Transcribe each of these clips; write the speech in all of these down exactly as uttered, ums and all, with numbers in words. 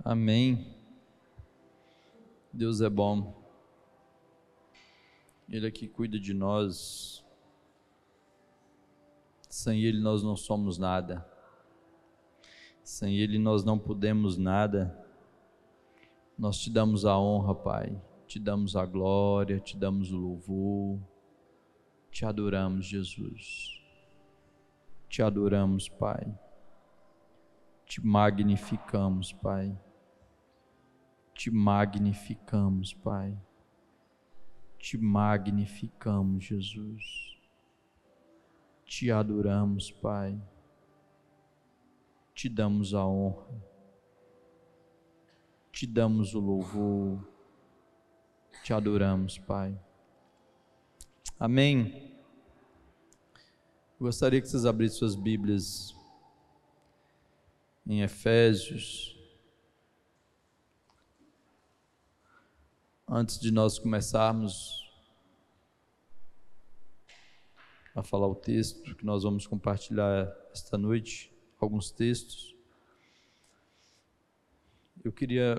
Amém. Deus é bom. Ele é que cuida de nós. Sem Ele nós não somos nada. Sem Ele nós não podemos nada. Nós te damos a honra, Pai. Te damos a glória, te damos o louvor. Te adoramos, Jesus. Te adoramos, Pai. Te magnificamos, Pai. Te magnificamos, Pai. Te magnificamos, Jesus. Te adoramos, Pai. Te damos a honra. Te damos o louvor. Te adoramos, Pai. Amém. Gostaria que vocês abrissem suas Bíblias em Efésios. Antes de nós começarmos a falar o texto que nós vamos compartilhar esta noite, alguns textos, eu queria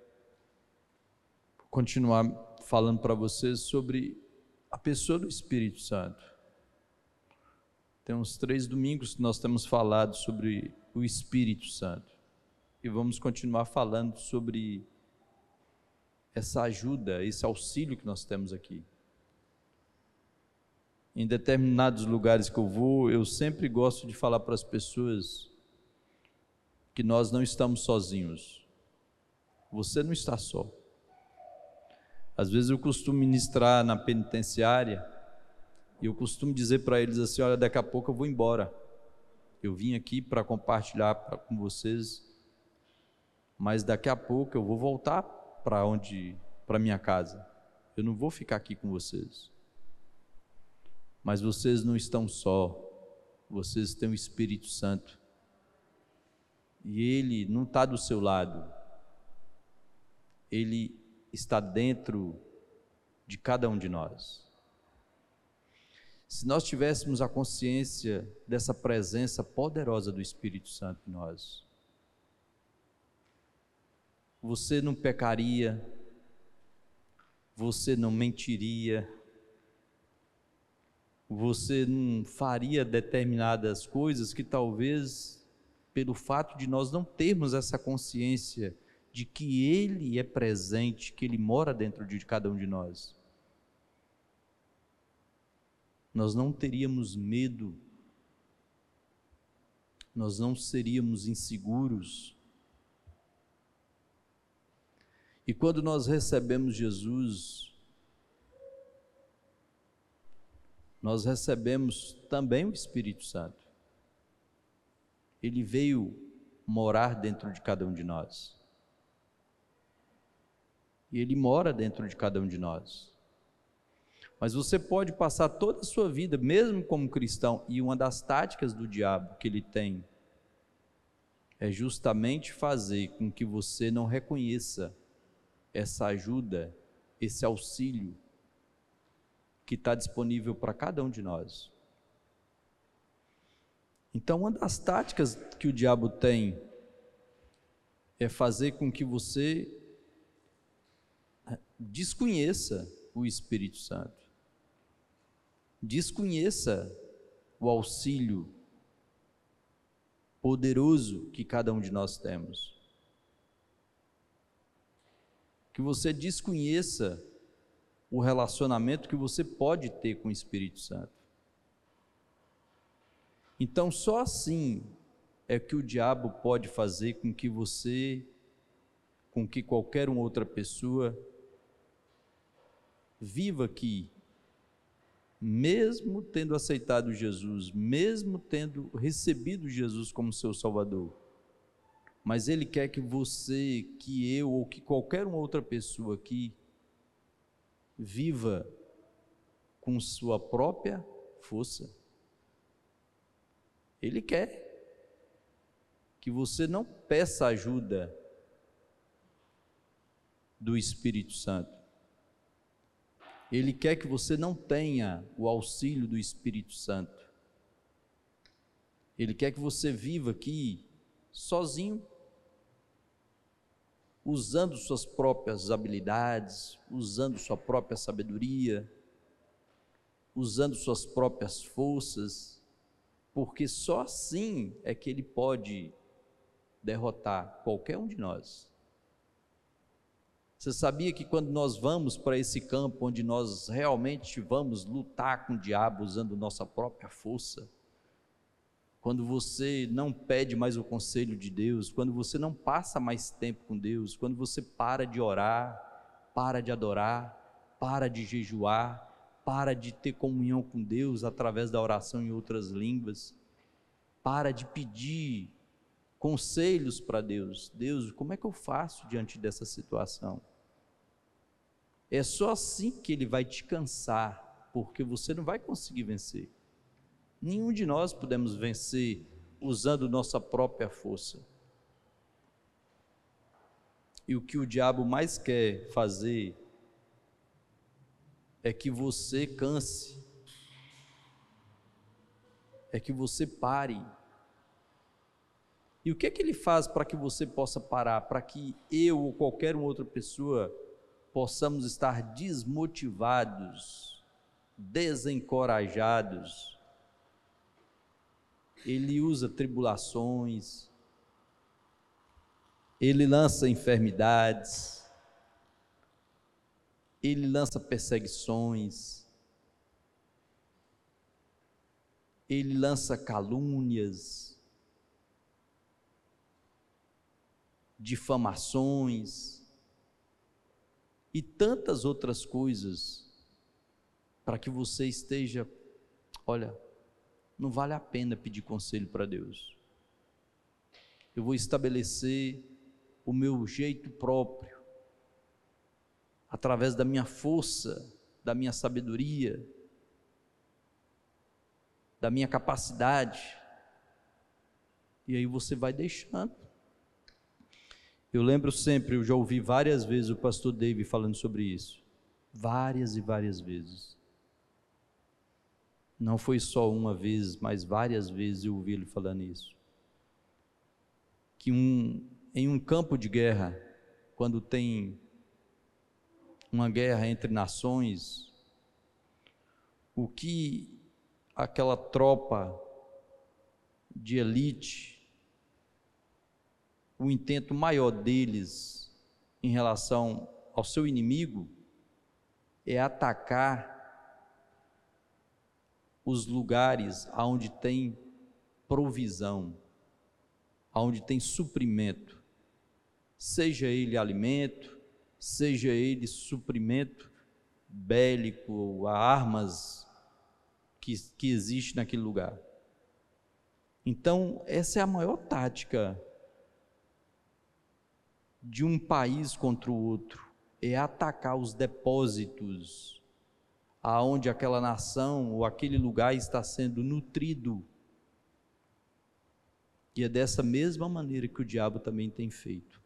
continuar falando para vocês sobre a pessoa do Espírito Santo. Tem uns três domingos que nós temos falado sobre o Espírito Santo e vamos continuar falando sobre essa ajuda, esse auxílio que nós temos aqui. Em determinados lugares que eu vou, eu sempre gosto de falar para as pessoas que nós não estamos sozinhos. Você não está só. Às vezes eu costumo ministrar na penitenciária e eu costumo dizer para eles assim: olha, daqui a pouco eu vou embora. Eu vim aqui para compartilhar pra, com vocês, mas daqui a pouco eu vou voltar para onde, para minha casa. Eu não vou ficar aqui com vocês. Mas vocês não estão só. Vocês têm o Espírito Santo. E Ele não está do seu lado. Ele está dentro de cada um de nós. Se nós tivéssemos a consciência dessa presença poderosa do Espírito Santo em nós, você não pecaria, você não mentiria, você não faria determinadas coisas que talvez, pelo fato de nós não termos essa consciência de que Ele é presente, que Ele mora dentro de cada um de nós, nós não teríamos medo, nós não seríamos inseguros. E quando nós recebemos Jesus, nós recebemos também o Espírito Santo. Ele veio morar dentro de cada um de nós. E Ele mora dentro de cada um de nós. Mas você pode passar toda a sua vida, mesmo como cristão, e uma das táticas do diabo que ele tem é justamente fazer com que você não reconheça essa ajuda, esse auxílio que está disponível para cada um de nós. Então, uma das táticas que o diabo tem é fazer com que você desconheça o Espírito Santo, desconheça o auxílio poderoso que cada um de nós temos, que você desconheça o relacionamento que você pode ter com o Espírito Santo. Então, só assim é que o diabo pode fazer com que você, com que qualquer uma outra pessoa viva aqui, mesmo tendo aceitado Jesus, mesmo tendo recebido Jesus como seu Salvador, mas ele quer que você, que eu ou que qualquer uma outra pessoa aqui viva com sua própria força. Ele quer que você não peça ajuda do Espírito Santo. Ele quer que você não tenha o auxílio do Espírito Santo. Ele quer que você viva aqui sozinho, usando suas próprias habilidades, usando sua própria sabedoria, usando suas próprias forças, porque só assim é que ele pode derrotar qualquer um de nós. Você sabia que quando nós vamos para esse campo onde nós realmente vamos lutar com o diabo usando nossa própria força, quando você não pede mais o conselho de Deus, quando você não passa mais tempo com Deus, quando você para de orar, para de adorar, para de jejuar, para de ter comunhão com Deus através da oração em outras línguas, para de pedir conselhos para Deus. Deus, como é que eu faço diante dessa situação? É só assim que Ele vai te cansar, porque você não vai conseguir vencer. Nenhum de nós podemos vencer usando nossa própria força. E o que o diabo mais quer fazer é que você canse, é que você pare. E o que é que ele faz para que você possa parar, para que eu ou qualquer outra pessoa possamos estar desmotivados, desencorajados? Ele usa tribulações, ele lança enfermidades, ele lança perseguições, ele lança calúnias, difamações e tantas outras coisas, para que você esteja, olha, não vale a pena pedir conselho para Deus. Eu vou estabelecer o meu jeito próprio, através da minha força, da minha sabedoria, da minha capacidade. E aí você vai deixando. Eu lembro sempre, eu já ouvi várias vezes o pastor David falando sobre isso. Várias e várias vezes. Não foi só uma vez, mas várias vezes eu ouvi ele falando isso. Que um, em um campo de guerra, quando tem uma guerra entre nações, o que aquela tropa de elite, o intento maior deles em relação ao seu inimigo é atacar os lugares aonde tem provisão, aonde tem suprimento, seja ele alimento, seja ele suprimento bélico, armas que, que existe naquele lugar. Então, essa é a maior tática de um país contra o outro, é atacar os depósitos aonde aquela nação ou aquele lugar está sendo nutrido. E é dessa mesma maneira que o diabo também tem feito.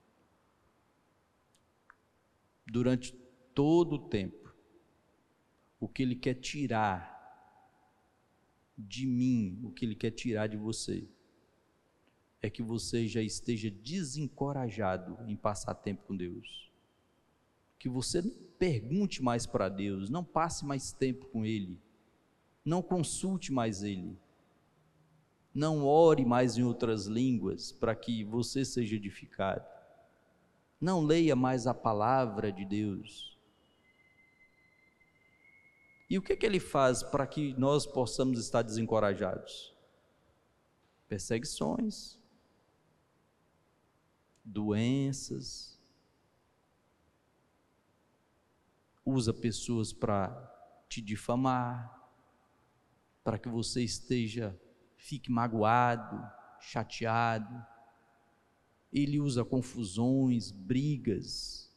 Durante todo o tempo, o que ele quer tirar de mim, o que ele quer tirar de você, é que você já esteja desencorajado em passar tempo com Deus. Que você não pergunte mais para Deus, não passe mais tempo com Ele, não consulte mais Ele, não ore mais em outras línguas para que você seja edificado, não leia mais a palavra de Deus. E o que é que Ele faz para que nós possamos estar desencorajados? Perseguições, doenças, usa pessoas para te difamar, para que você esteja, fique magoado, chateado. Ele usa confusões, brigas.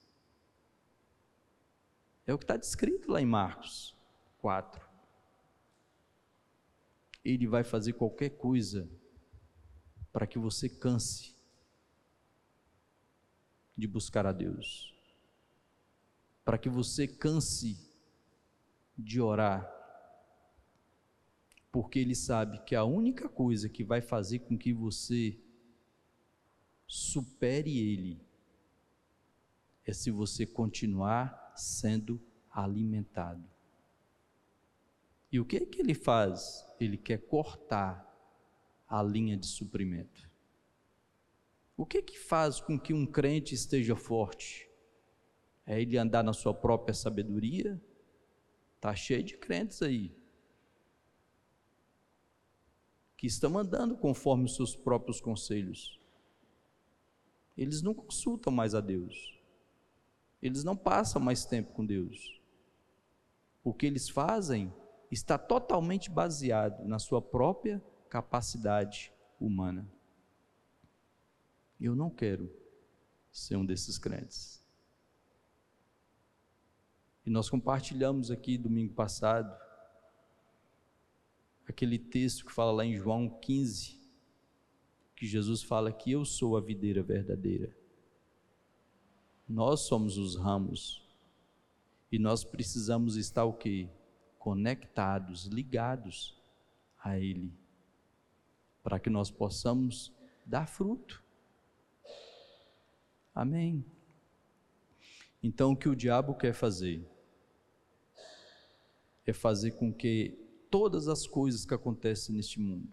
É o que está descrito lá em Marcos quatro. Ele vai fazer qualquer coisa para que você canse de buscar a Deus, para que você canse de orar, porque Ele sabe que a única coisa que vai fazer com que você supere Ele é se você continuar sendo alimentado. E o que é que ele faz? Ele quer cortar a linha de suprimento. O que é que faz com que um crente esteja forte? É ele andar na sua própria sabedoria? Está cheio de crentes aí, que estão andando conforme os seus próprios conselhos. Eles não consultam mais a Deus. Eles não passam mais tempo com Deus. O que eles fazem está totalmente baseado na sua própria capacidade humana. Eu não quero ser um desses crentes. E nós compartilhamos aqui domingo passado aquele texto que fala lá em João quinze, que Jesus fala que eu sou a videira verdadeira. Nós somos os ramos e nós precisamos estar o quê? Conectados, ligados a Ele, para que nós possamos dar fruto. Amém? Então o que o diabo quer fazer? É fazer com que todas as coisas que acontecem neste mundo,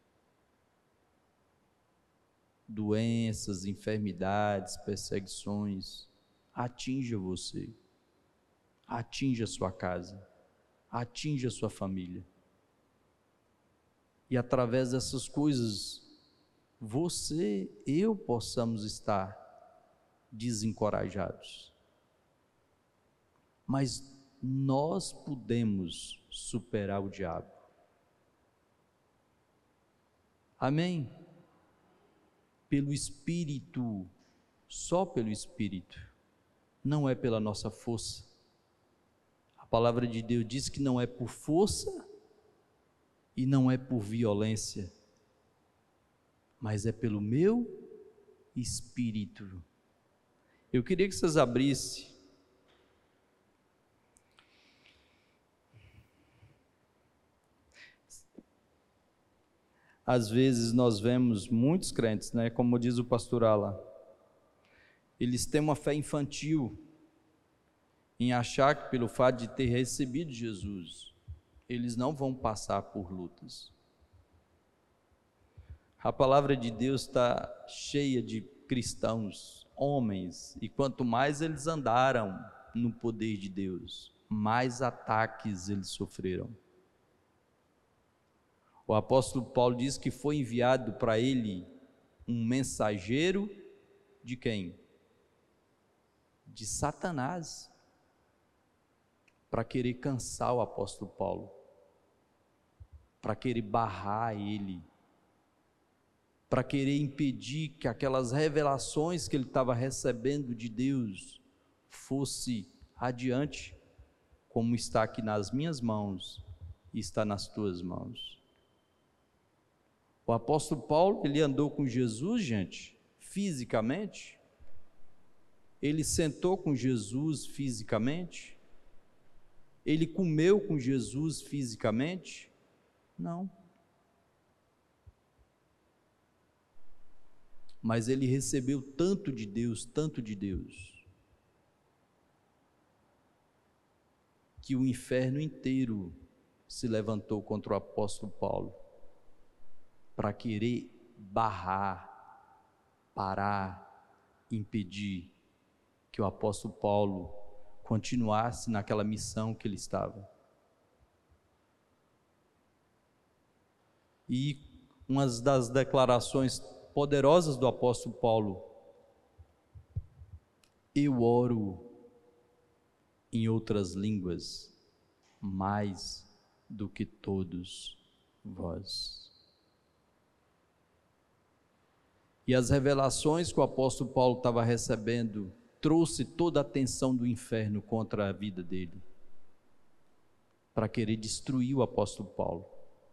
doenças, enfermidades, perseguições, atinja você, atinja a sua casa, atinja a sua família. E através dessas coisas, você, eu possamos estar desencorajados. Mas nós podemos superar o diabo. Amém? Pelo Espírito, só pelo Espírito, não é pela nossa força. A palavra de Deus diz que não é por força e não é por violência, mas é pelo meu Espírito. Eu queria que vocês abrissem Às vezes nós vemos muitos crentes, né, como diz o pastor Alan, eles têm uma fé infantil em achar que pelo fato de ter recebido Jesus, eles não vão passar por lutas. A palavra de Deus está cheia de cristãos, homens, e quanto mais eles andaram no poder de Deus, mais ataques eles sofreram. O apóstolo Paulo diz que foi enviado para ele um mensageiro de quem? De Satanás, para querer cansar o apóstolo Paulo, para querer barrar ele, para querer impedir que aquelas revelações que ele estava recebendo de Deus fosse adiante, como está aqui nas minhas mãos e está nas tuas mãos. O apóstolo Paulo, ele andou com Jesus, gente, fisicamente. Ele sentou com Jesus fisicamente. Ele comeu com Jesus fisicamente? Não. Mas ele recebeu tanto de Deus, tanto de Deus, que o inferno inteiro se levantou contra o apóstolo Paulo, para querer barrar, parar, impedir que o apóstolo Paulo continuasse naquela missão que ele estava. E uma das declarações poderosas do apóstolo Paulo: eu oro em outras línguas mais do que todos vós. E as revelações que o apóstolo Paulo estava recebendo trouxe toda a atenção do inferno contra a vida dele, para querer destruir o apóstolo Paulo.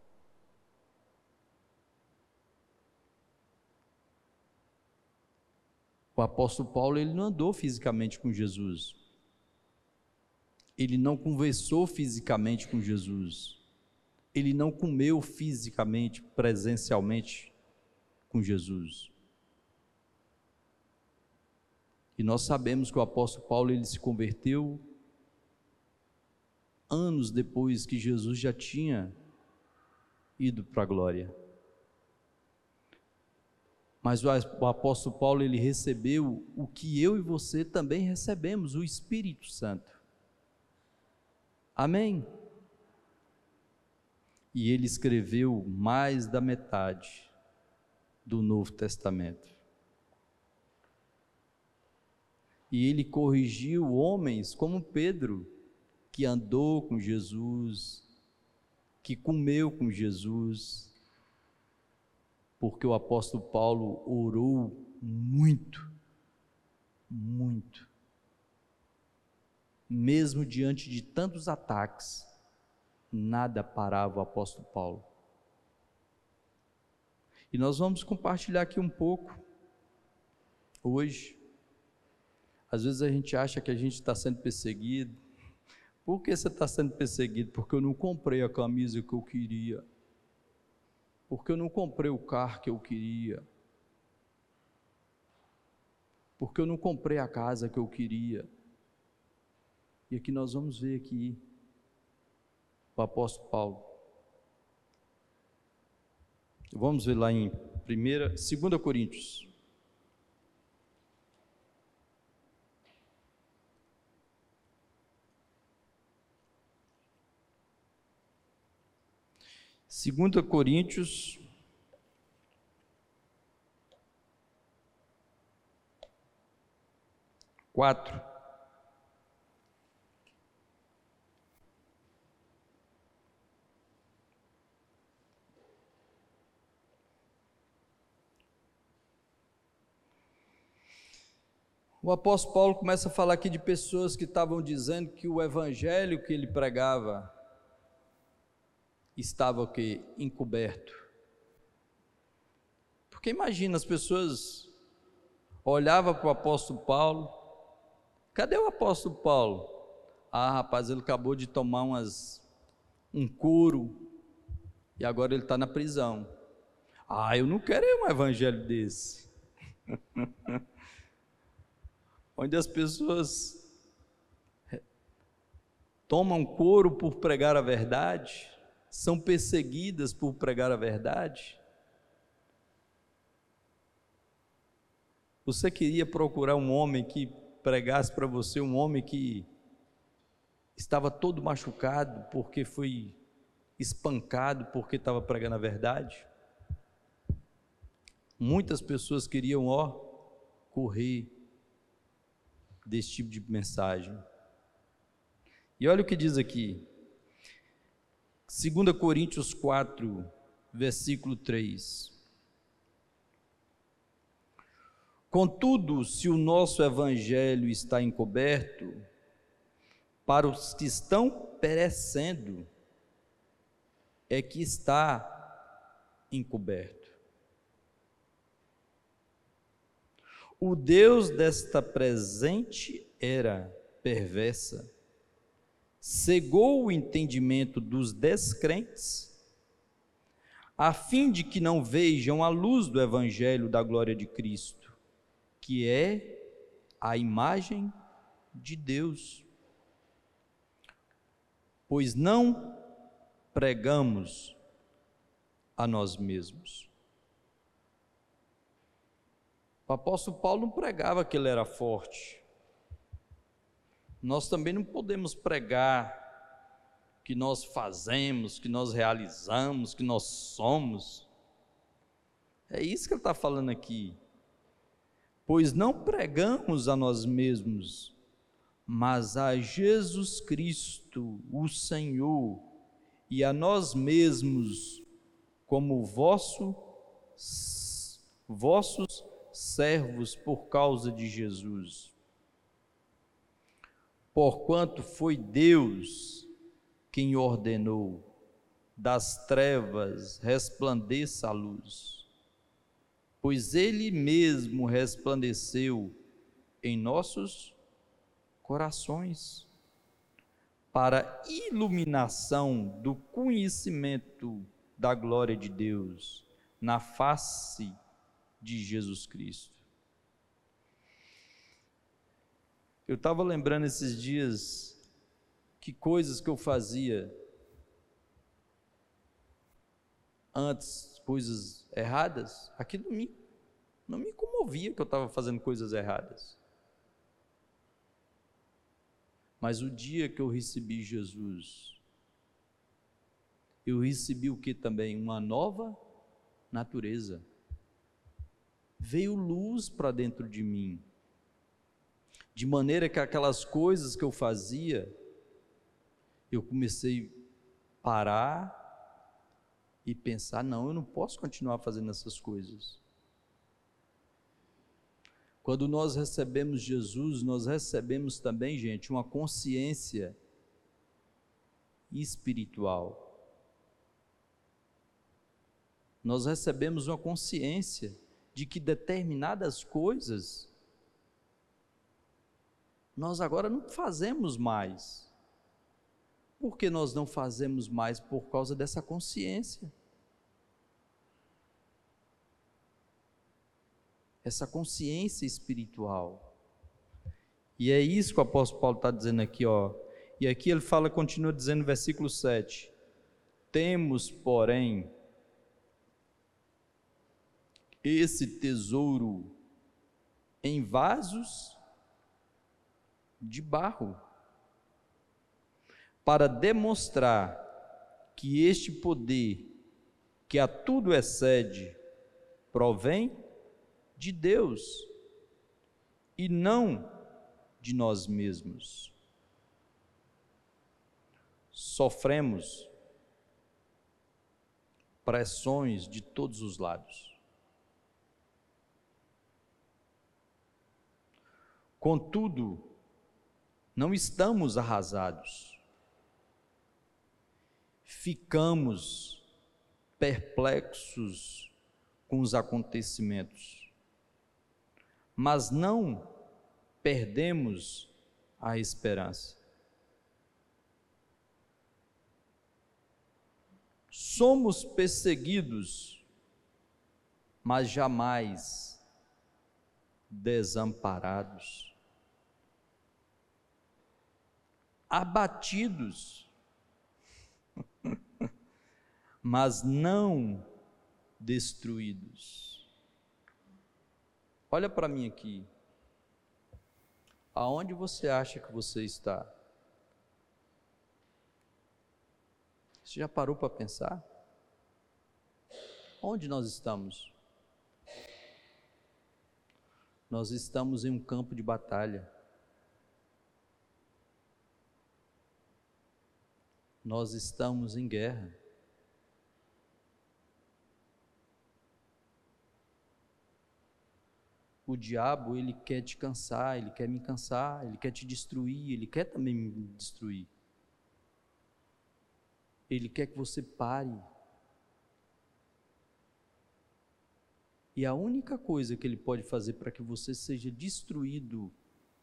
O apóstolo Paulo, ele não andou fisicamente com Jesus, ele não conversou fisicamente com Jesus, ele não comeu fisicamente, presencialmente com Jesus. E nós sabemos que o apóstolo Paulo ele se converteu anos depois que Jesus já tinha ido para a glória. Mas o apóstolo Paulo ele recebeu o que eu e você também recebemos, o Espírito Santo. Amém? E ele escreveu mais da metade do Novo Testamento. E ele corrigiu homens como Pedro, que andou com Jesus, que comeu com Jesus, porque o apóstolo Paulo orou muito, muito. Mesmo diante de tantos ataques, nada parava o apóstolo Paulo. E nós vamos compartilhar aqui um pouco, hoje. Às vezes a gente acha que a gente está sendo perseguido. Por que você está sendo perseguido? Porque eu não comprei a camisa que eu queria. Porque eu não comprei o carro que eu queria. Porque eu não comprei a casa que eu queria. E aqui nós vamos ver aqui o apóstolo Paulo. Vamos ver lá em primeira, segunda Coríntios. Segunda Coríntios, quatro. O apóstolo Paulo começa a falar aqui de pessoas que estavam dizendo que o evangelho que ele pregava estava o quê? Encoberto. Porque imagina, as pessoas olhavam para o apóstolo Paulo, cadê o apóstolo Paulo? Ah, rapaz, ele acabou de tomar umas, um couro, e agora ele está na prisão. Ah, eu não quero um evangelho desse. Onde as pessoas tomam couro por pregar a verdade, são perseguidas por pregar a verdade. Você queria procurar um homem que pregasse para você, um homem que estava todo machucado porque foi espancado porque estava pregando a verdade? Muitas pessoas queriam, ó, correr desse tipo de mensagem. E olha o que diz aqui, segunda Coríntios quatro, versículo três. Contudo, se o nosso evangelho está encoberto, para os que estão perecendo, é que está encoberto. O Deus desta presente era perversa, cegou o entendimento dos descrentes, a fim de que não vejam a luz do evangelho da glória de Cristo, que é a imagem de Deus. Pois não pregamos a nós mesmos. O apóstolo Paulo não pregava que ele era forte. Nós também não podemos pregar que nós fazemos, que nós realizamos, que nós somos. É isso que ele está falando aqui. Pois não pregamos a nós mesmos, mas a Jesus Cristo, o Senhor, e a nós mesmos, como vosso, vossos servos por causa de Jesus. Porquanto foi Deus quem ordenou, das trevas resplandeça a luz, pois Ele mesmo resplandeceu em nossos corações, para iluminação do conhecimento da glória de Deus, na face de Jesus Cristo. Eu estava lembrando esses dias que coisas que eu fazia antes, coisas erradas, aquilo não me, não me comovia que eu estava fazendo coisas erradas. Mas o dia que eu recebi Jesus, eu recebi o que também? Uma nova natureza. Veio luz para dentro de mim, de maneira que aquelas coisas que eu fazia, eu comecei a parar e pensar, não, eu não posso continuar fazendo essas coisas. Quando nós recebemos Jesus, nós recebemos também, gente, uma consciência espiritual. Nós recebemos uma consciência de que determinadas coisas nós agora não fazemos mais. Por que nós não fazemos mais? Por causa dessa consciência. Essa consciência espiritual. E é isso que o apóstolo Paulo está dizendo aqui, ó. E aqui ele fala, continua dizendo no versículo sete: temos, porém, esse tesouro em vasos de barro, para demonstrar que este poder, que a tudo excede, provém de Deus e não de nós mesmos. Sofremos pressões de todos os lados. Contudo, não estamos arrasados. Ficamos perplexos com os acontecimentos, mas não perdemos a esperança. Somos perseguidos, mas jamais desamparados. Abatidos, mas não destruídos. Olha para mim aqui. Aonde você acha que você está? Você já parou para pensar? Onde nós estamos? Nós estamos em um campo de batalha. Nós estamos em guerra. O diabo, ele quer te cansar, ele quer me cansar, ele quer te destruir, ele quer também me destruir. Ele quer que você pare. E a única coisa que ele pode fazer para que você seja destruído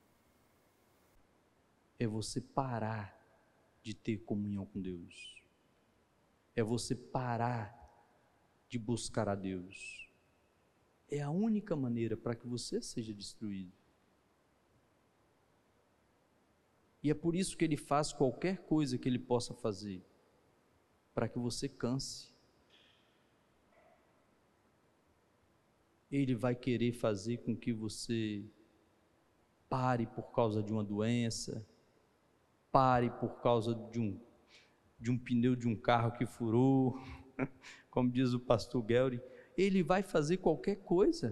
é você parar de ter comunhão com Deus. É você parar de buscar a Deus. É a única maneira para que você seja destruído. E é por isso que ele faz qualquer coisa que ele possa fazer, para que você canse. Ele vai querer fazer com que você pare por causa de uma doença, pare por causa de um, de um pneu de um carro que furou, como diz o pastor Gelry. Ele vai fazer qualquer coisa.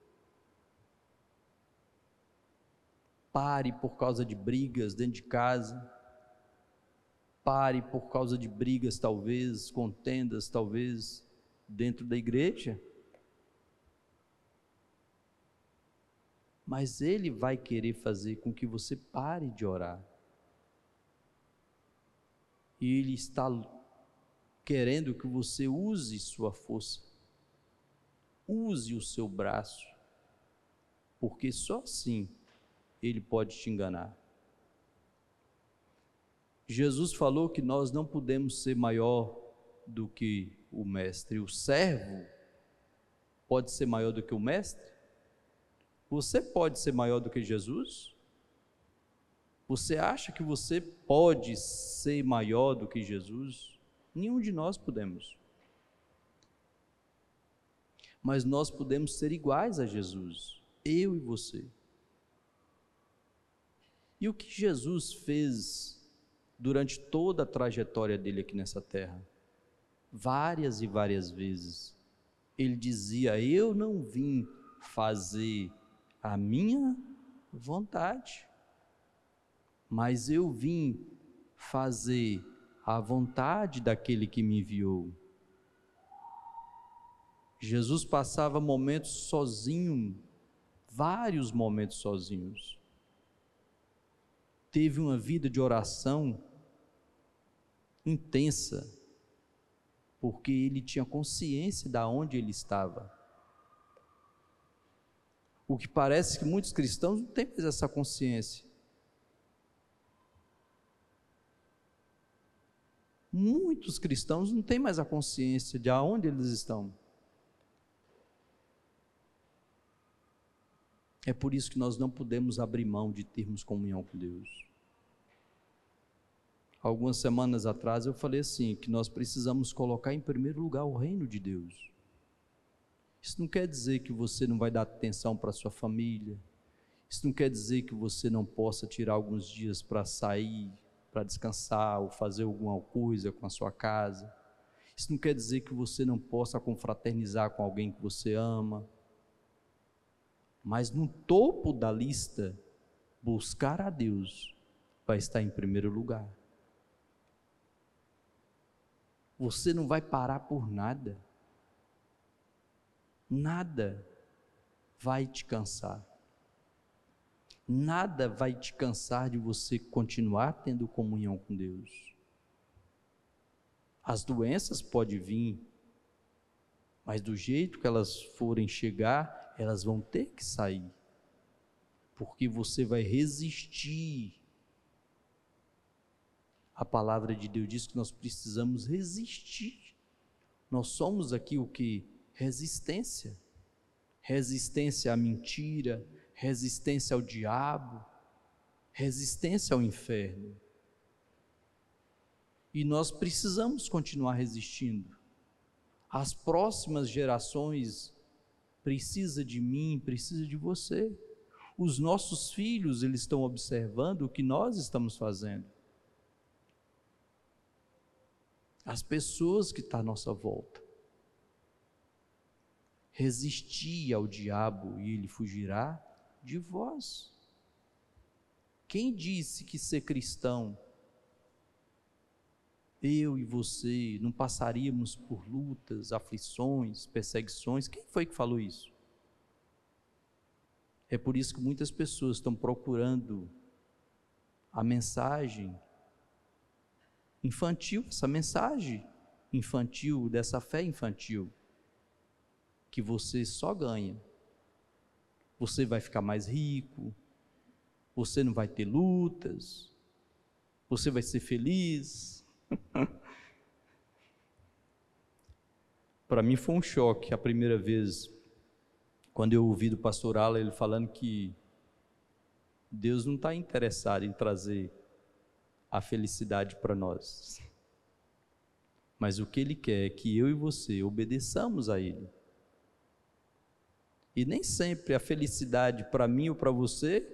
Pare por causa de brigas dentro de casa. Pare por causa de brigas, talvez, contendas, talvez, dentro da igreja. Mas ele vai querer fazer com que você pare de orar. E ele está querendo que você use sua força. Use o seu braço, porque só assim ele pode te enganar. Jesus falou que nós não podemos ser maior do que o mestre. O servo pode ser maior do que o mestre? Você pode ser maior do que Jesus? Você acha que você pode ser maior do que Jesus? Nenhum de nós podemos. Mas nós podemos ser iguais a Jesus, eu e você. E o que Jesus fez durante toda a trajetória dele aqui nessa terra? Várias e várias vezes, ele dizia: eu não vim fazer a minha vontade, mas eu vim fazer a vontade daquele que me enviou. Jesus passava momentos sozinho, vários momentos sozinhos. Teve uma vida de oração intensa, porque ele tinha consciência de onde ele estava. O que parece que muitos cristãos não têm mais essa consciência. Muitos cristãos não têm mais a consciência de aonde eles estão. É por isso que nós não podemos abrir mão de termos comunhão com Deus. Algumas semanas atrás eu falei assim, que nós precisamos colocar em primeiro lugar o reino de Deus. Isso não quer dizer que você não vai dar atenção para a sua família. Isso não quer dizer que você não possa tirar alguns dias para sair, para descansar ou fazer alguma coisa com a sua casa. Isso não quer dizer que você não possa confraternizar com alguém que você ama. Mas no topo da lista, buscar a Deus vai estar em primeiro lugar. Você não vai parar por nada. Nada vai te cansar. Nada vai te cansar de você continuar tendo comunhão com Deus. As doenças podem vir, mas do jeito que elas forem chegar, elas vão ter que sair, porque você vai resistir. A palavra de Deus diz que nós precisamos resistir. Nós somos aqui o que? Resistência. Resistência à mentira, resistência ao diabo, resistência ao inferno. E nós precisamos continuar resistindo. As próximas gerações precisam de mim, precisam de você. Os nossos filhos, eles estão observando o que nós estamos fazendo. As pessoas que estão à nossa volta. Resistir ao diabo e ele fugirá de vós. Quem disse que ser cristão, eu e você, não passaríamos por lutas, aflições, perseguições? Quem foi que falou isso? É por isso que muitas pessoas estão procurando a mensagem infantil, essa mensagem infantil, dessa fé infantil, que você só ganha. Você vai ficar mais rico, você não vai ter lutas, você vai ser feliz. Para mim foi um choque a primeira vez, quando eu ouvi do pastor Alan, ele falando que Deus não está interessado em trazer a felicidade para nós, mas o que Ele quer é que eu e você obedeçamos a Ele. E nem sempre a felicidade para mim ou para você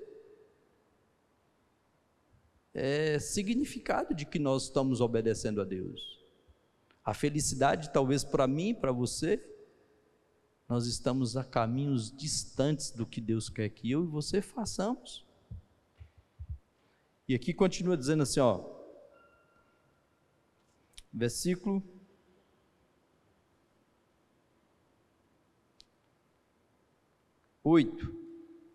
é significado de que nós estamos obedecendo a Deus. A felicidade, talvez para mim e para você, nós estamos a caminhos distantes do que Deus quer que eu e você façamos. E aqui continua dizendo assim, ó, versículo oito.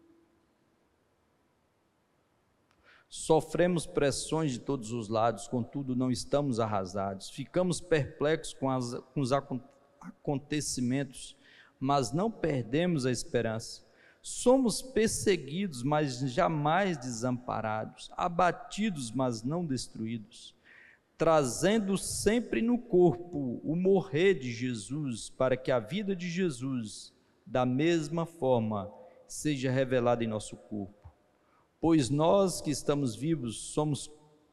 Sofremos pressões de todos os lados, contudo não estamos arrasados. Ficamos perplexos com, as, com os acontecimentos, mas não perdemos a esperança. Somos perseguidos, mas jamais desamparados, abatidos, mas não destruídos, trazendo sempre no corpo o morrer de Jesus, para que a vida de Jesus, da mesma forma, seja revelada em nosso corpo. Pois nós que estamos vivos somos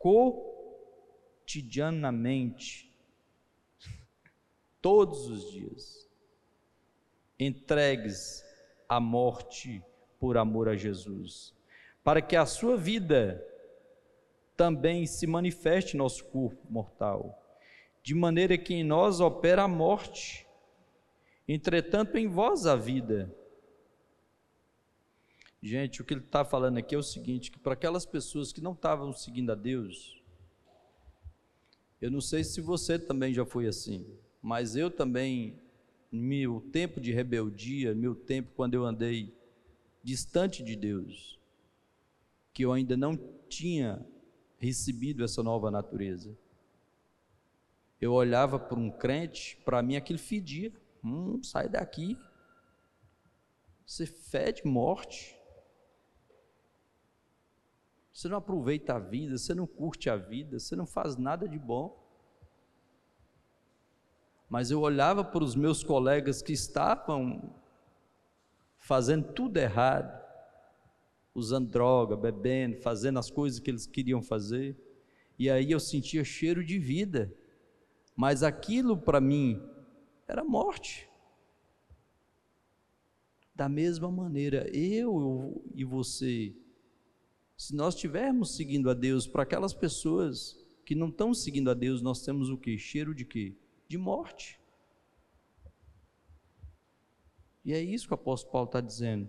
cotidianamente, todos os dias, entregues à morte por amor a Jesus, para que a sua vida também se manifeste em nosso corpo mortal, de maneira que em nós opera a morte, entretanto em vós a vida. Gente, o que ele está falando aqui é o seguinte, que para aquelas pessoas que não estavam seguindo a Deus, eu não sei se você também já foi assim, mas eu também, meu tempo de rebeldia, meu tempo quando eu andei distante de Deus, que eu ainda não tinha recebido essa nova natureza, eu olhava para um crente, para mim aquilo fedia, hum, sai daqui, você fede morte, você não aproveita a vida, você não curte a vida, você não faz nada de bom. Mas eu olhava para os meus colegas que estavam fazendo tudo errado, usando droga, bebendo, fazendo as coisas que eles queriam fazer, e aí eu sentia cheiro de vida, mas aquilo para mim era morte. Da mesma maneira, eu e você, se nós estivermos seguindo a Deus, para aquelas pessoas que não estão seguindo a Deus, nós temos o quê? Cheiro de quê? De morte. E é isso que o apóstolo Paulo está dizendo.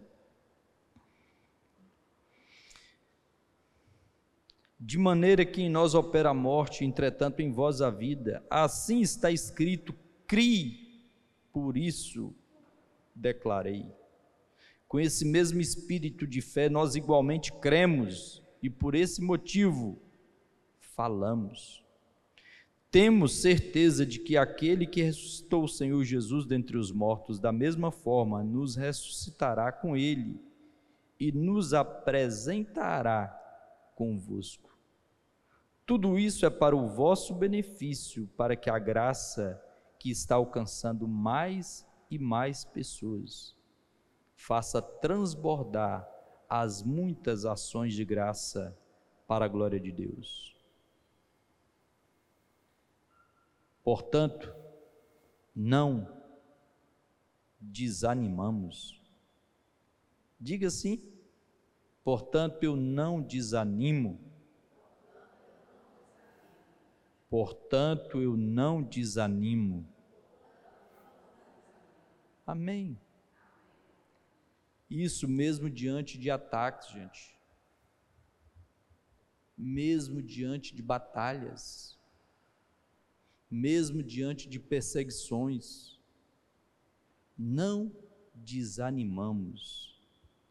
De maneira que em nós opera a morte, entretanto em vós a vida. Assim está escrito, crie, por isso declarei. Com esse mesmo espírito de fé, nós igualmente cremos, e por esse motivo falamos. Temos certeza de que aquele que ressuscitou o Senhor Jesus dentre os mortos, da mesma forma, nos ressuscitará com ele e nos apresentará convosco. Tudo isso é para o vosso benefício, para que a graça que está alcançando mais e mais pessoas faça transbordar as muitas ações de graça para a glória de Deus. Portanto, não desanimamos. Diga assim, portanto, eu não desanimo. Portanto, eu não desanimo. Amém. Isso mesmo diante de ataques, gente. Mesmo diante de batalhas. Mesmo diante de perseguições. Não desanimamos.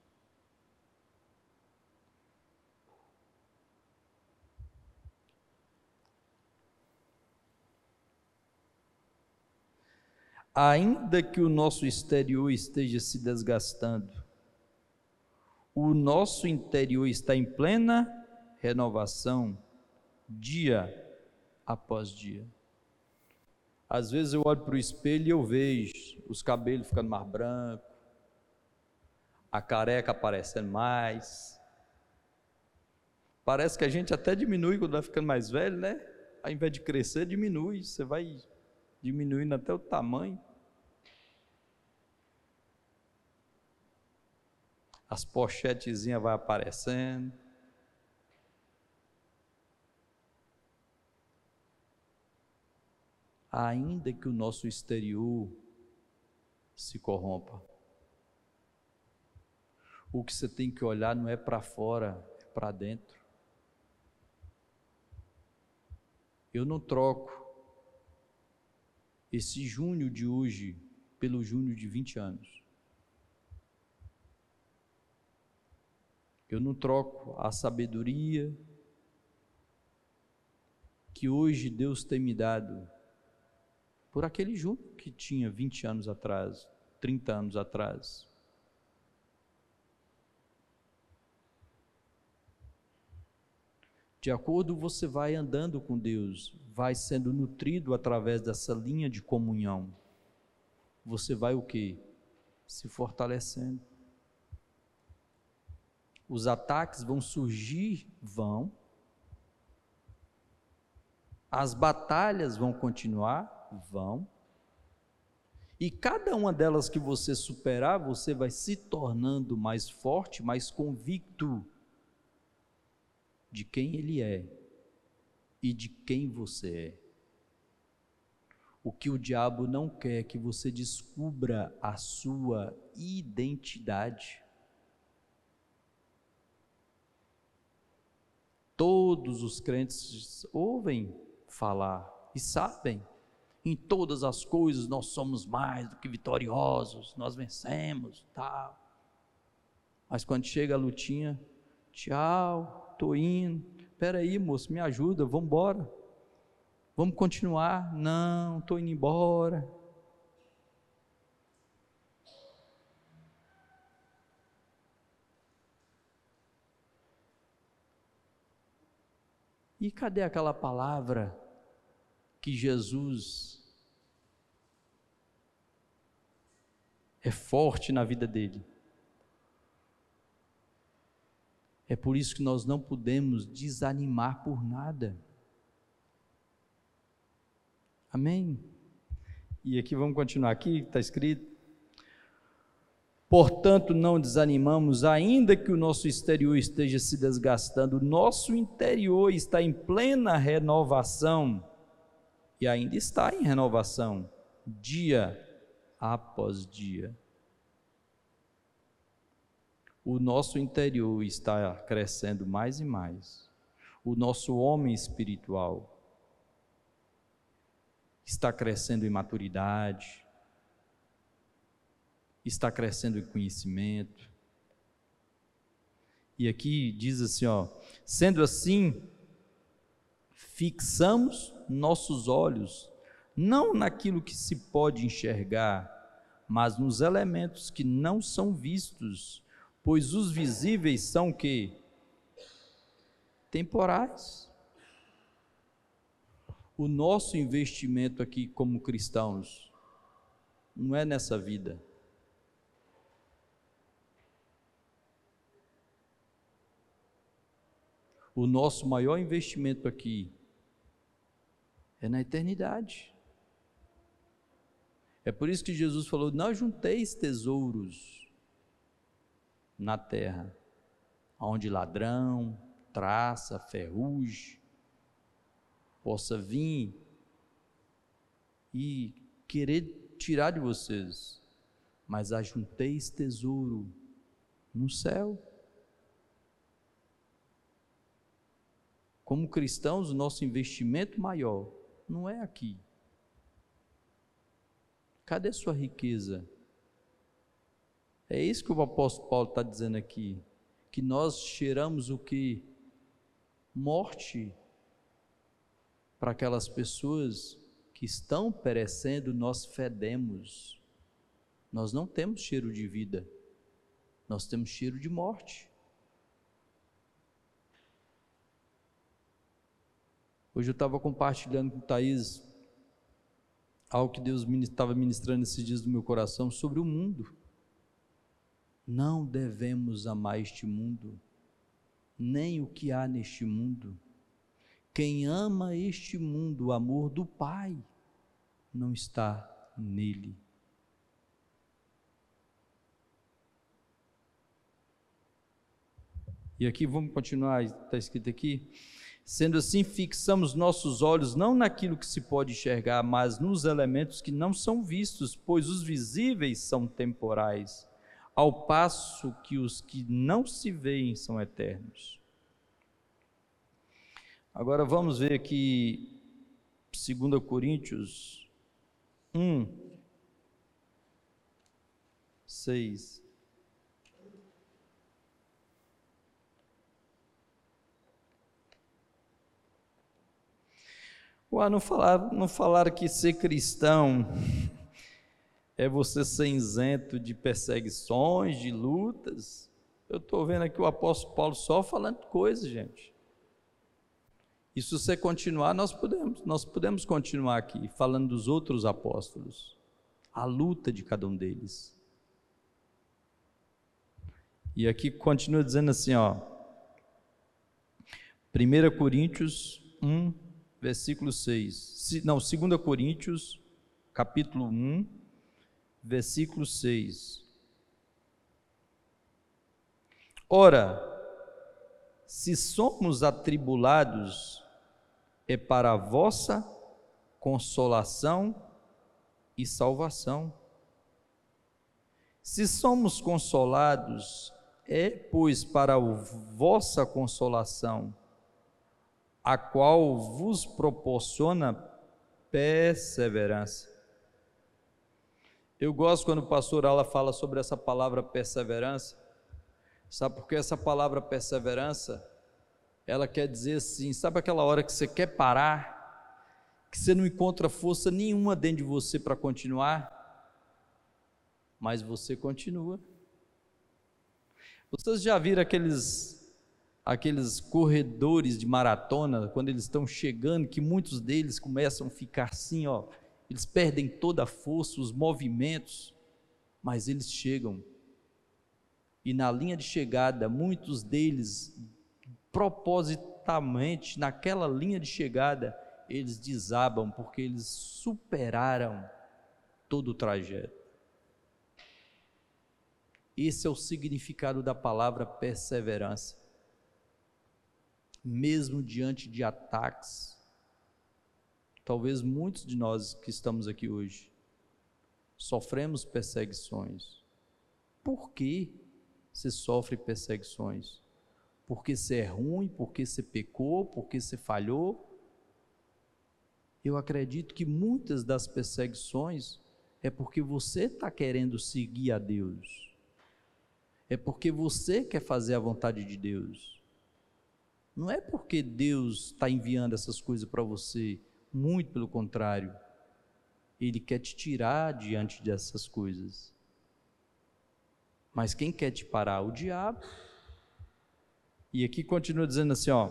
Ainda que o nosso exterior esteja se desgastando, o nosso interior está em plena renovação, dia após dia. Às vezes eu olho para o espelho e eu vejo os cabelos ficando mais brancos, a careca aparecendo mais. Parece que a gente até diminui quando vai ficando mais velho, né? Ao invés de crescer, diminui, você vai diminuindo até o tamanho. As pochetezinhas vão aparecendo. Ainda que o nosso exterior se corrompa, o que você tem que olhar não é para fora, é para dentro. Eu não troco esse junho de hoje pelo junho de vinte anos. Eu não troco a sabedoria que hoje Deus tem me dado por aquele junho que tinha vinte anos atrás, trinta anos atrás. De acordo, você vai andando com Deus, vai sendo nutrido através dessa linha de comunhão. Você vai o quê? Se fortalecendo. Os ataques vão surgir, vão. As batalhas vão continuar, vão. E cada uma delas que você superar, você vai se tornando mais forte, mais convicto de quem Ele é e de quem você é. O que o diabo não quer é que você descubra a sua identidade. Todos os crentes ouvem falar e sabem, em todas as coisas nós somos mais do que vitoriosos, nós vencemos, tal. Mas quando chega a lutinha, tchau, estou indo, espera aí moço, me ajuda, vamos embora, vamos continuar, não, estou indo embora. E cadê aquela palavra que Jesus é forte na vida dele? É por isso que nós não podemos desanimar por nada. Amém? E aqui vamos continuar aqui, está escrito: portanto, não desanimamos, ainda que o nosso exterior esteja se desgastando, o nosso interior está em plena renovação, e ainda está em renovação, dia após dia. O nosso interior está crescendo mais e mais, o nosso homem espiritual está crescendo em maturidade, está crescendo em conhecimento. E aqui diz assim, ó, sendo assim, fixamos nossos olhos, não naquilo que se pode enxergar, mas nos elementos que não são vistos, pois os visíveis são que? Temporais. O nosso investimento aqui como cristãos não é nessa vida. O nosso maior investimento aqui é na eternidade. É por isso que Jesus falou: não junteis tesouros na terra, onde ladrão, traça, ferrugem, possa vir e querer tirar de vocês, mas ajunteis tesouro no céu. Como cristãos, o nosso investimento maior não é aqui. Cadê sua riqueza? É isso que o apóstolo Paulo está dizendo aqui, que nós cheiramos o que? Morte para aquelas pessoas que estão perecendo, nós fedemos. Nós não temos cheiro de vida, nós temos cheiro de morte. Hoje eu estava compartilhando com o Thaís algo que Deus estava ministrando esses dias no meu coração sobre o mundo. Não devemos amar este mundo, nem o que há neste mundo. Quem ama este mundo, o amor do Pai, não está nele. E aqui vamos continuar, está escrito aqui: sendo assim, fixamos nossos olhos não naquilo que se pode enxergar, mas nos elementos que não são vistos, pois os visíveis são temporais, ao passo que os que não se veem são eternos. Agora vamos ver aqui dois Coríntios um, seis. Ué, não falaram, não falaram que ser cristão é você ser isento de perseguições, de lutas? Eu estou vendo aqui o apóstolo Paulo só falando coisas, gente. E se você continuar, nós podemos, nós podemos continuar aqui, falando dos outros apóstolos, a luta de cada um deles. E aqui continua dizendo assim, ó, primeira Coríntios um, versículo seis, não, segunda Coríntios, capítulo um, versículo seis. Ora, se somos atribulados, é para a vossa consolação e salvação. Se somos consolados, é, pois, para a vossa consolação, a qual vos proporciona perseverança. Eu gosto quando o pastor Ala fala sobre essa palavra perseverança. Sabe por que essa palavra perseverança? Ela quer dizer assim, sabe aquela hora que você quer parar, que você não encontra força nenhuma dentro de você para continuar, mas você continua. Vocês já viram aqueles, aqueles corredores de maratona, quando eles estão chegando, que muitos deles começam a ficar assim, ó, eles perdem toda a força, os movimentos, mas eles chegam. E na linha de chegada, muitos deles, propositalmente, naquela linha de chegada, eles desabam, porque eles superaram todo o trajeto. Esse é o significado da palavra perseverança. Mesmo diante de ataques, talvez muitos de nós que estamos aqui hoje, sofremos perseguições. Por quê? Você sofre perseguições? Porque você é ruim, porque você pecou, porque você falhou? Eu acredito que muitas das perseguições é porque você está querendo seguir a Deus, é porque você quer fazer a vontade de Deus, não é porque Deus está enviando essas coisas para você, muito pelo contrário, Ele quer te tirar diante dessas coisas. Mas quem quer te parar? O diabo. E aqui continua dizendo assim, ó.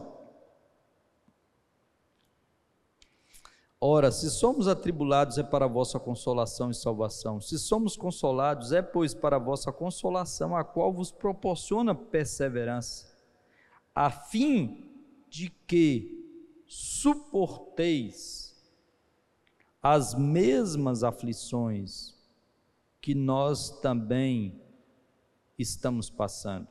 Ora, se somos atribulados, é para a vossa consolação e salvação. Se somos consolados, é, pois, para a vossa consolação, a qual vos proporciona perseverança, a fim de que suporteis as mesmas aflições que nós também estamos passando.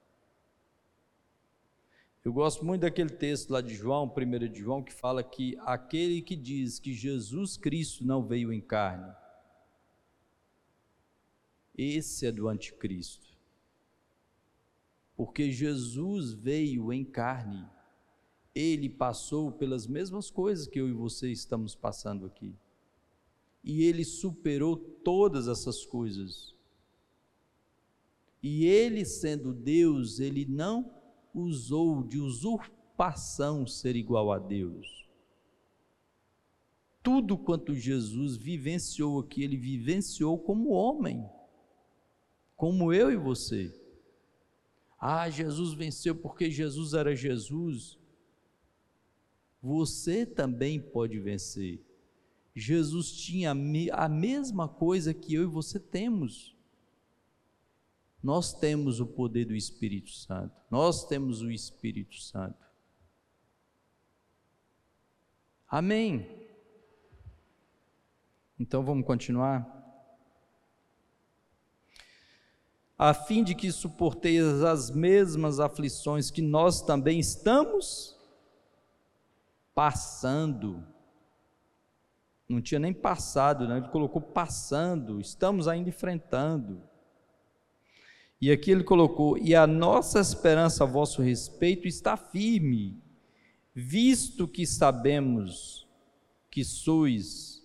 Eu gosto muito daquele texto lá de João, primeiro de João, que fala que aquele que diz que Jesus Cristo não veio em carne, esse é do anticristo, porque Jesus veio em carne, Ele passou pelas mesmas coisas que eu e você estamos passando aqui, e Ele superou todas essas coisas. E Ele, sendo Deus, Ele não usou de usurpação ser igual a Deus. Tudo quanto Jesus vivenciou aqui, Ele vivenciou como homem, como eu e você. Ah, Jesus venceu porque Jesus era Jesus. Você também pode vencer. Jesus tinha a mesma coisa que eu e você temos. Nós temos o poder do Espírito Santo, nós temos o Espírito Santo. Amém? Então vamos continuar? A fim de que suporteis as mesmas aflições que nós também estamos passando. Não tinha nem passado, né? Ele colocou passando, estamos ainda enfrentando. E aqui ele colocou, e a nossa esperança a vosso respeito está firme, visto que sabemos que sois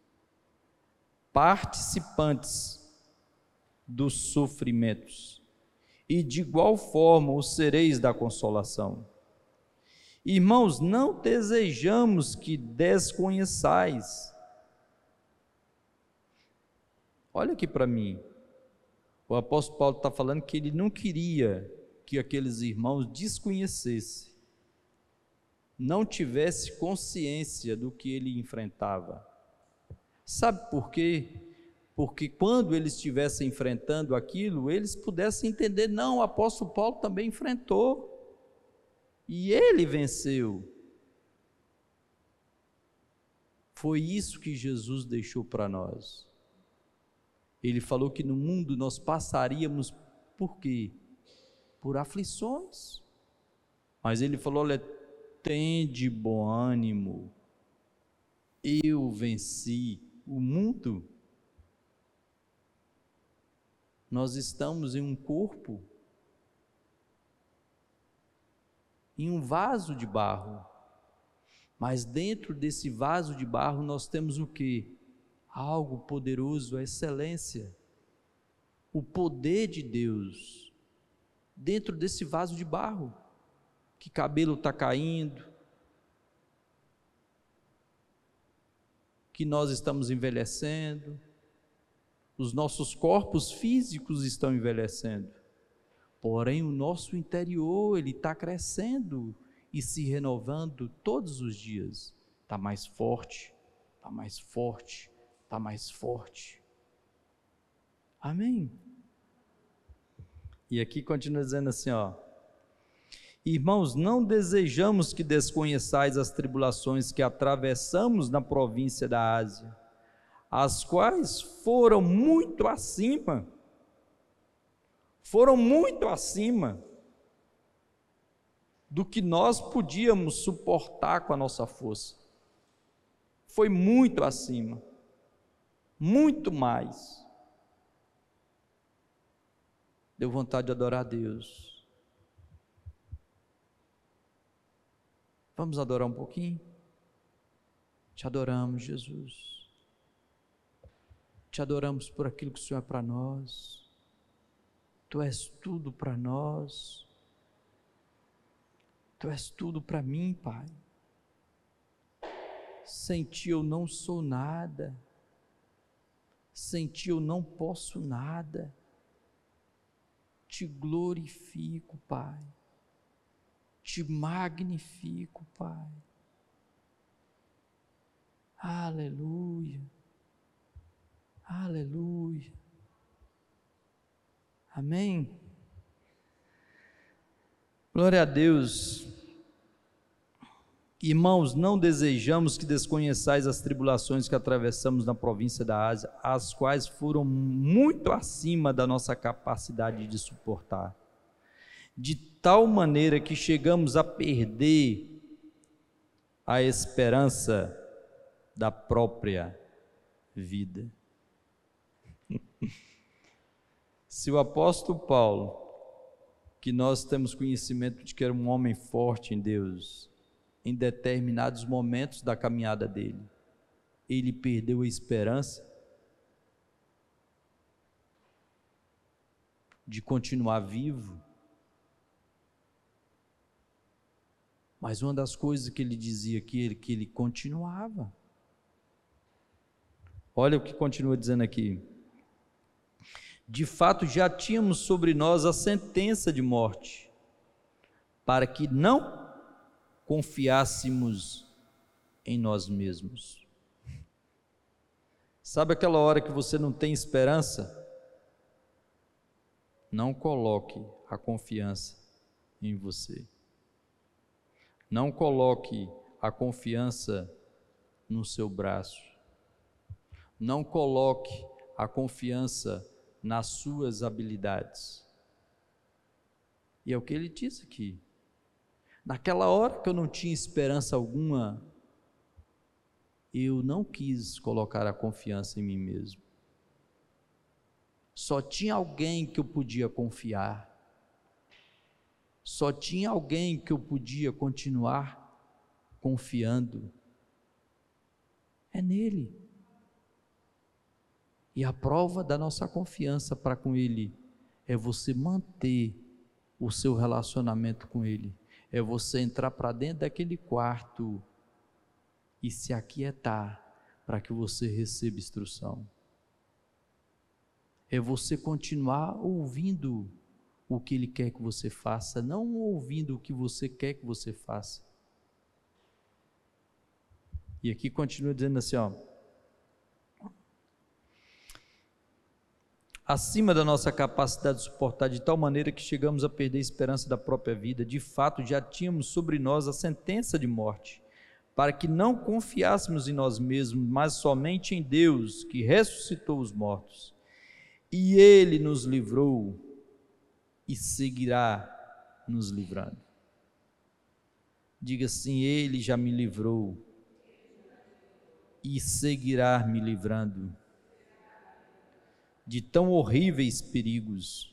participantes dos sofrimentos, e de igual forma o sereis da consolação. Irmãos, não desejamos que desconheçais. Olha aqui para mim. O apóstolo Paulo está falando que ele não queria que aqueles irmãos desconhecessem, não tivesse consciência do que ele enfrentava. Sabe por quê? porque quando eles estivessem enfrentando aquilo, eles pudessem entender, não, o apóstolo Paulo também enfrentou, e ele venceu. Foi isso que Jesus deixou para nós. Ele falou que no mundo nós passaríamos por quê? Por aflições. Mas ele falou, olha, tende bom ânimo, eu venci o mundo. Nós estamos em um corpo, em um vaso de barro, mas dentro desse vaso de barro nós temos o quê? Algo poderoso, a excelência, o poder de Deus, dentro desse vaso de barro, que cabelo está caindo, que nós estamos envelhecendo, os nossos corpos físicos estão envelhecendo, porém o nosso interior, ele está crescendo e se renovando todos os dias, está mais forte, está mais forte, está mais forte, amém? E aqui continua dizendo assim, ó, irmãos, não desejamos que desconheçais as tribulações que atravessamos na província da Ásia, as quais foram muito acima, foram muito acima do que nós podíamos suportar com a nossa força, foi muito acima, muito mais. Deu vontade de adorar a Deus. Vamos adorar um pouquinho? Te adoramos, Jesus. Te adoramos por aquilo que o Senhor é para nós. Tu és tudo para nós. Tu és tudo para mim, Pai. Sem Ti eu não sou nada. Sem Ti eu não posso nada. Te glorifico, Pai. Te magnifico, Pai. Aleluia. Aleluia. Amém. Glória a Deus. Irmãos, não desejamos que desconheçais as tribulações que atravessamos na província da Ásia, as quais foram muito acima da nossa capacidade de suportar, de tal maneira que chegamos a perder a esperança da própria vida. Se o apóstolo Paulo, que nós temos conhecimento de que era um homem forte em Deus, em determinados momentos da caminhada dele, ele perdeu a esperança de continuar vivo, mas uma das coisas que ele dizia aqui, que ele continuava. Olha o que continua dizendo aqui. De fato, já tínhamos sobre nós a sentença de morte, para que não confiássemos em nós mesmos. Sabe aquela hora que você não tem esperança? Não coloque a confiança em você. Não coloque a confiança no seu braço. Não coloque a confiança nas suas habilidades. E é o que ele diz aqui. Naquela hora que eu não tinha esperança alguma, eu não quis colocar a confiança em mim mesmo. Só tinha alguém que eu podia confiar. Só tinha alguém que eu podia continuar confiando. É nele. E a prova da nossa confiança para com ele é você manter o seu relacionamento com ele. É você entrar para dentro daquele quarto e se aquietar para que você receba instrução. É você continuar ouvindo o que ele quer que você faça, não ouvindo o que você quer que você faça. E aqui continua dizendo assim, ó. acima da nossa capacidade de suportar, de tal maneira que chegamos a perder a esperança da própria vida. De fato, já tínhamos sobre nós a sentença de morte, para que não confiássemos em nós mesmos, mas somente em Deus, que ressuscitou os mortos. E Ele nos livrou e seguirá nos livrando. Diga assim: Ele já me livrou e seguirá me livrando de tão horríveis perigos.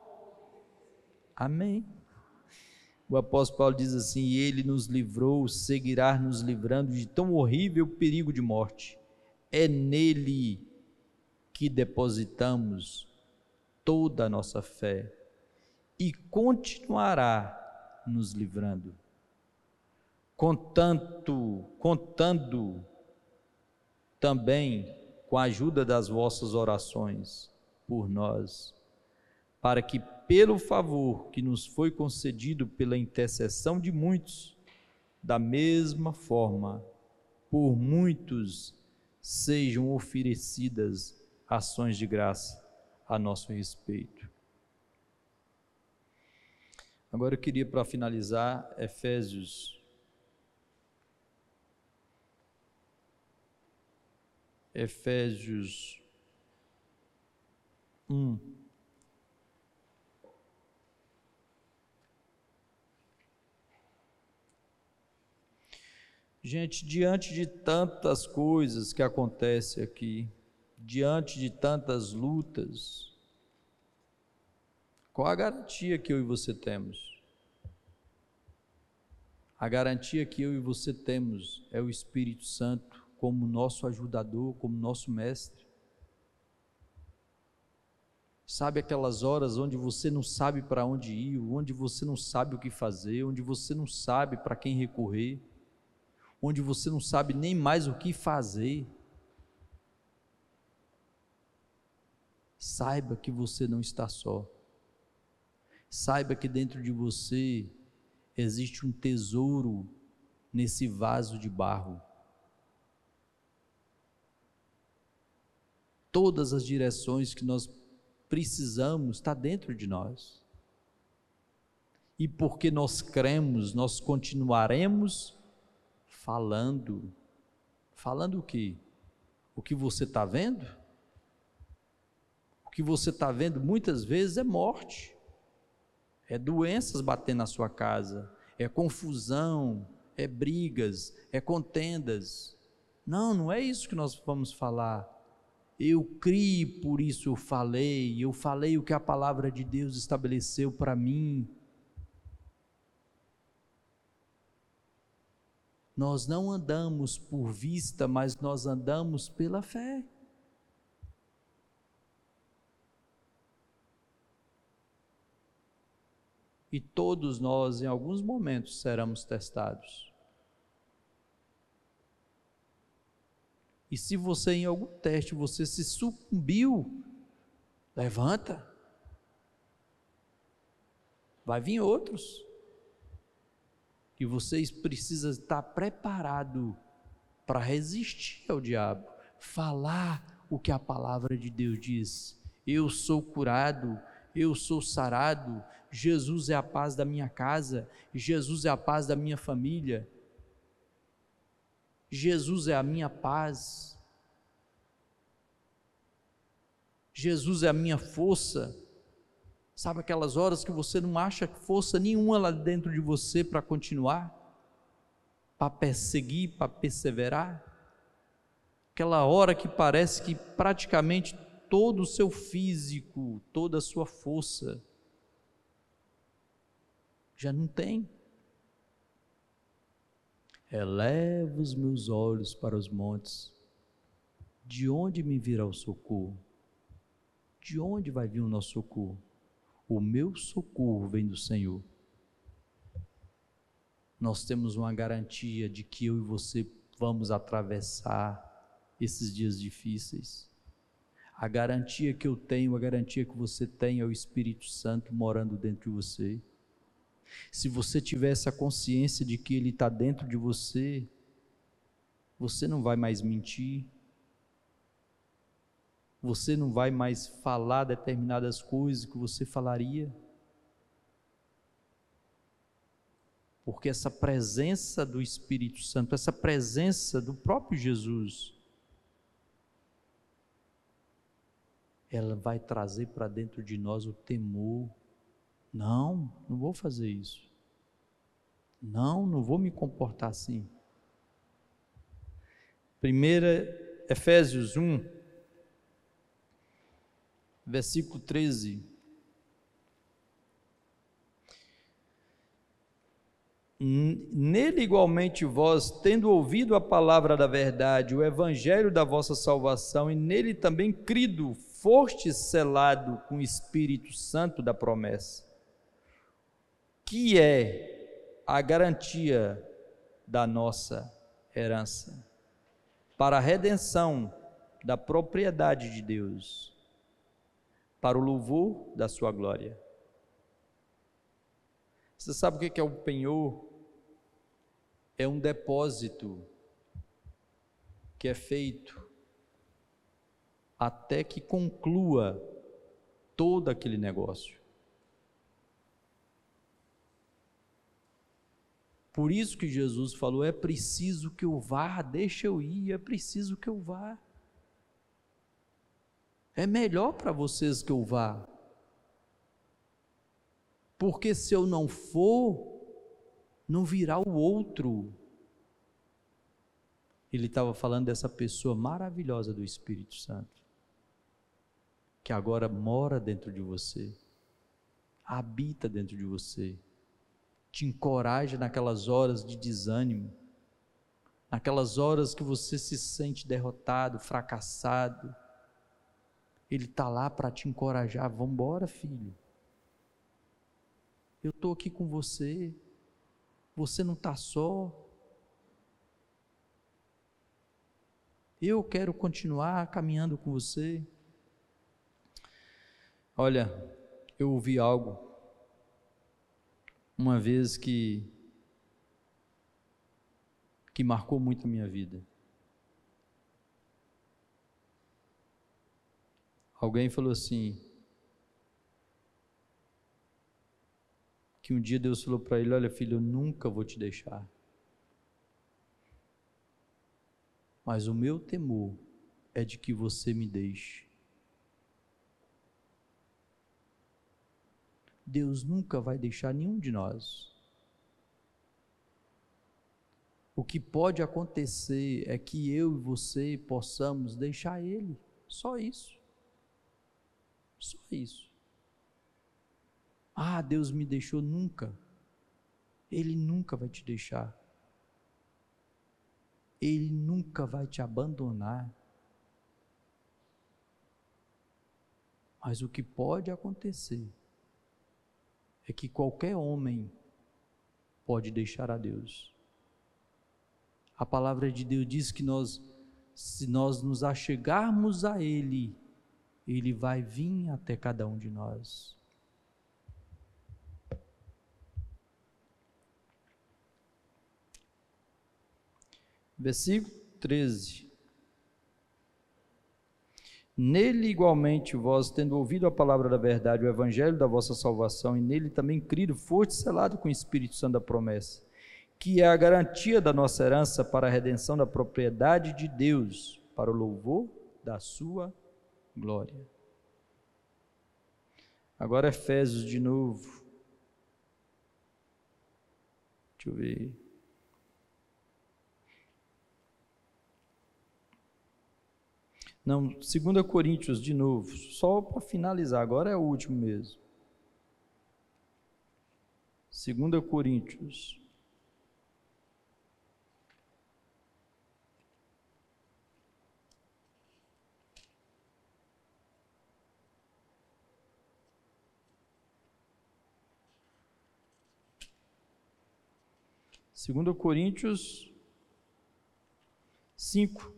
Amém. O apóstolo Paulo diz assim: e Ele nos livrou, seguirá nos livrando de tão horrível perigo de morte. É nele que depositamos toda a nossa fé e continuará nos livrando, contanto, contando também com a ajuda das vossas orações por nós, para que, pelo favor que nos foi concedido pela intercessão de muitos, da mesma forma, por muitos sejam oferecidas ações de graça a nosso respeito. Agora eu queria, para finalizar, Efésios, Efésios um. Gente, diante de tantas coisas que acontecem aqui, diante de tantas lutas, qual a garantia que eu e você temos? A garantia que eu e você temos é o Espírito Santo como nosso ajudador, como nosso mestre. Sabe aquelas horas onde você não sabe para onde ir, onde você não sabe o que fazer, onde você não sabe para quem recorrer, onde você não sabe nem mais o que fazer? Saiba que você não está só. Saiba que dentro de você existe um tesouro nesse vaso de barro. Todas as direções que nós precisamos está dentro de nós. E porque nós cremos, nós continuaremos falando. Falando o quê? O que você está vendo? O que você está vendo muitas vezes é morte, é doenças batendo na sua casa, é confusão, é brigas, é contendas. Não, não é isso que nós vamos falar. Eu criei, por isso eu falei, eu falei o que a palavra de Deus estabeleceu para mim. Nós não andamos por vista, mas nós andamos pela fé. E todos nós, em alguns momentos, seremos testados. E se você, em algum teste, você se sucumbiu, levanta. Vai vir outros. E vocês precisam estar preparados para resistir ao diabo, falar o que a palavra de Deus diz. Eu sou curado, eu sou sarado, Jesus é a paz da minha casa, Jesus é a paz da minha família, Jesus é a minha paz, Jesus é a minha força. Sabe aquelas horas que você não acha força nenhuma lá dentro de você para continuar, para perseguir, para perseverar? Aquela hora que parece que praticamente todo o seu físico, toda a sua força já não tem. Eleva os meus olhos para os montes, de onde me virá o socorro? De onde vai vir o nosso socorro? O meu socorro vem do Senhor. Nós temos uma garantia de que eu e você vamos atravessar esses dias difíceis. A garantia que eu tenho, a garantia que você tem é o Espírito Santo morando dentro de você. Se você tiver essa consciência de que Ele está dentro de você, você não vai mais mentir, Você não vai mais falar determinadas coisas que você falaria. Porque essa presença do Espírito Santo, essa presença do próprio Jesus, ela vai trazer para dentro de nós o temor. Não, não vou fazer isso. Não, não vou me comportar assim. Primeira, Efésios um, versículo treze. Nele igualmente vós, tendo ouvido a palavra da verdade, o evangelho da vossa salvação, e nele também crido, fostes selado com o Espírito Santo da promessa, que é a garantia da nossa herança, para a redenção da propriedade de Deus, para o louvor da sua glória. Você sabe o que é o penhor? É um depósito que é feito até que conclua todo aquele negócio. Por isso que Jesus falou, é preciso que eu vá, deixa eu ir, é preciso que eu vá. É melhor para vocês que eu vá. Porque se eu não for, não virá o outro. Ele estava falando dessa pessoa maravilhosa do Espírito Santo, que agora mora dentro de você, habita dentro de você, te encoraja naquelas horas de desânimo, naquelas horas que você se sente derrotado, fracassado. Ele está lá para te encorajar. Vamos embora, filho. Eu estou aqui com você. Você não está só. Eu quero continuar caminhando com você. Olha, eu ouvi algo uma vez que que marcou muito a minha vida. Alguém falou assim, que um dia Deus falou para ele, olha filho, eu nunca vou te deixar, mas o meu temor é de que você me deixe. Deus nunca vai deixar nenhum de nós. O que pode acontecer é que eu e você possamos deixar Ele, só isso, só isso. Ah, Deus me deixou, nunca. Ele nunca vai te deixar. Ele nunca vai te abandonar. Mas o que pode acontecer é que qualquer homem pode deixar a Deus. A palavra de Deus diz que nós, se nós nos achegarmos a Ele, Ele vai vir até cada um de nós. Versículo treze. Nele igualmente vós, tendo ouvido a palavra da verdade, o evangelho da vossa salvação, e nele também crido, foste selado com o Espírito Santo da promessa, que é a garantia da nossa herança para a redenção da propriedade de Deus, para o louvor da sua glória. Agora Efésios de novo. Deixa eu ver. Não, dois Coríntios de novo, só para finalizar, agora é o último mesmo. dois Coríntios. dois Coríntios cinco.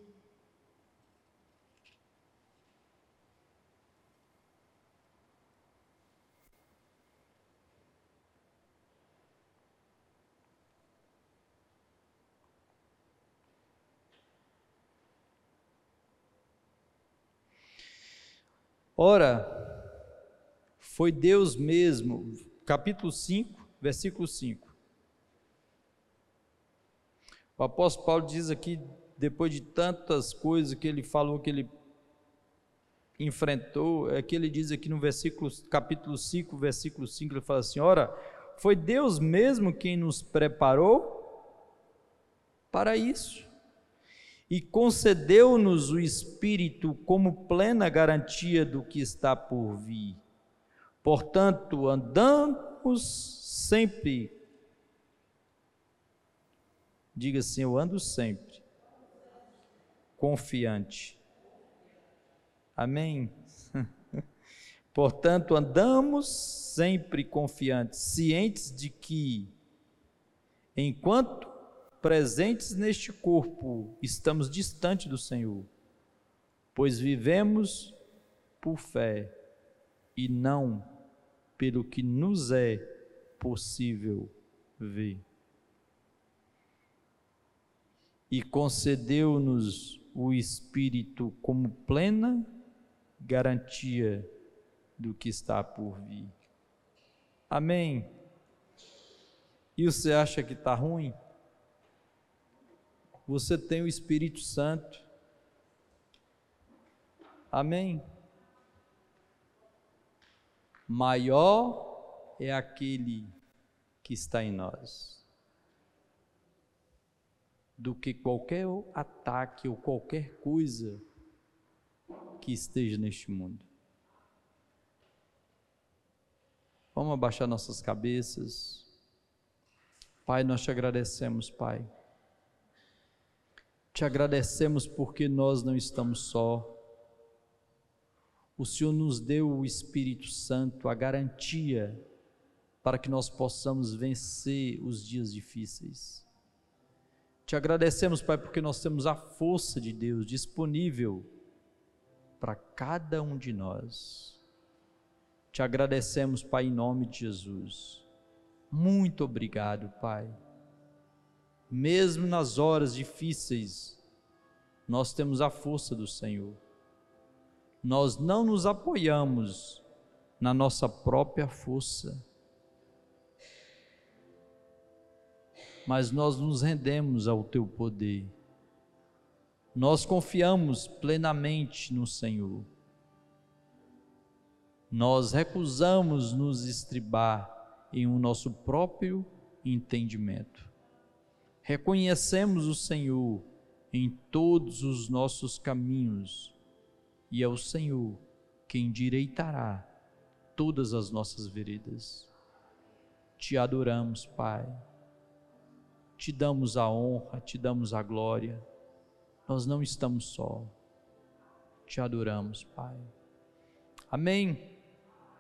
Ora, foi Deus mesmo, capítulo cinco, versículo cinco. O apóstolo Paulo diz aqui, depois de tantas coisas que ele falou, que ele enfrentou, é que ele diz aqui no versículo, capítulo cinco, versículo cinco, ele fala assim: ora, foi Deus mesmo quem nos preparou para isso, e concedeu-nos o Espírito como plena garantia do que está por vir. Portanto, andamos sempre, diga assim, eu ando sempre, confiante. Amém? Portanto, andamos sempre confiantes, cientes de que, enquanto presentes neste corpo, estamos distante do Senhor, pois vivemos por fé e não pelo que nos é possível ver. E concedeu-nos o Espírito como plena garantia do que está por vir. Amém? E você acha que está ruim? Você tem o Espírito Santo. Amém? Maior é aquele que está em nós do que qualquer ataque ou qualquer coisa que esteja neste mundo. Vamos abaixar nossas cabeças. Pai, nós te agradecemos, Pai. Te agradecemos porque nós não estamos só. O Senhor nos deu o Espírito Santo, a garantia para que nós possamos vencer os dias difíceis. Te agradecemos, Pai, porque nós temos a força de Deus disponível para cada um de nós. Te agradecemos, Pai, em nome de Jesus. Muito obrigado, Pai. Mesmo nas horas difíceis, nós temos a força do Senhor. Nós não nos apoiamos na nossa própria força, mas nós nos rendemos ao Teu poder. Nós confiamos plenamente no Senhor. Nós recusamos nos estribar em o nosso próprio entendimento. Reconhecemos o Senhor em todos os nossos caminhos, e é o Senhor quem endireitará todas as nossas veredas. Te adoramos, Pai. Te damos a honra, te damos a glória. Nós não estamos só. Te adoramos, Pai. Amém.